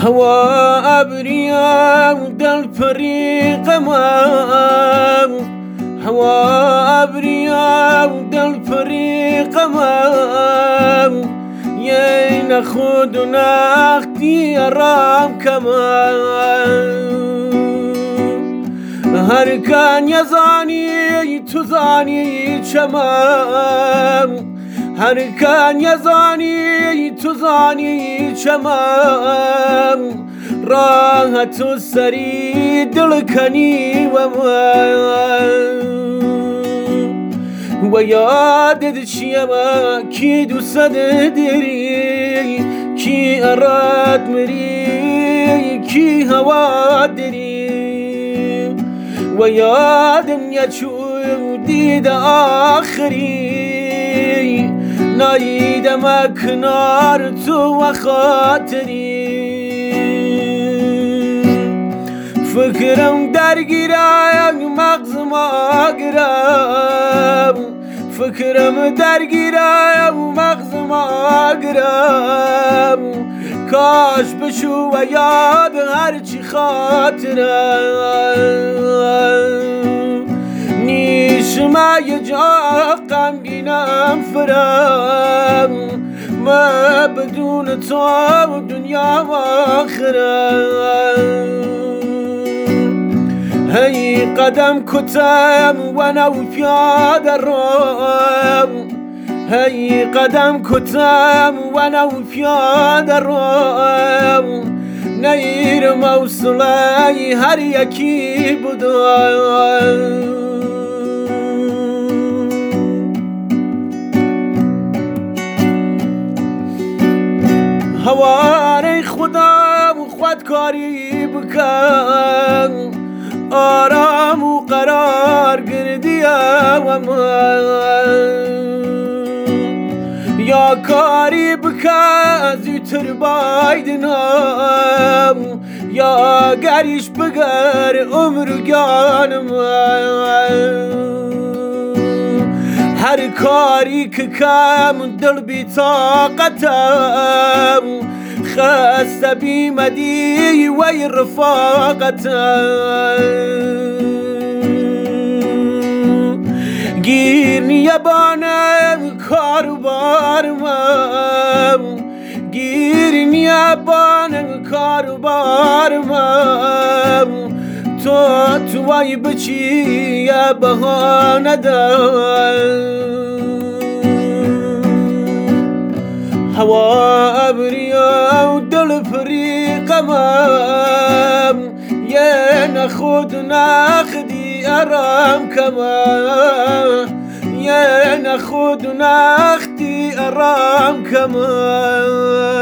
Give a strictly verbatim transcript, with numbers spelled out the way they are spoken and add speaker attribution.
Speaker 1: هوا أبريا ودل فريق ما هوا أبريا ودل فريق ما يا ناخد وناختي أرام كمان هر كان يزاني تزاني شمام هر كان يزاني تزاني شمام راحت السري دلكني وما ويادد شيما كي دو صدري كي أراد مري كي هوا دري ويادم يشوف ديد آخري نايد مكنار تو خاطري فكرم درگیرم مغزم آگرم فكرم درگیرم مغزم آگرم کاش بشو و یاد هرچی خاطرم نیشم یه جا غمگینم فرم ما بدون تو دنیا و آخرم هی قدم کتم و نو پیاده روم هی قدم کتم و نو پیاده روم نیر موصله هر یکی بودم هوای خدا خودکاری بکن آرام و قرار گردیم و یا کاری بکن زودتر بایدنم یا گریش بگر عمر گانم هر کاری که کم دل بی طاقتم خسته بیمدی وی رفاقتم گیر نیابانم کاروبارم گیر نیابانم کاروبارم تو توی بچی یا بهانه دار هوا أبريا ودل فريق أمام يا ناخد وناخدي أرام كمان يا ناخد وناخدي أرام كمان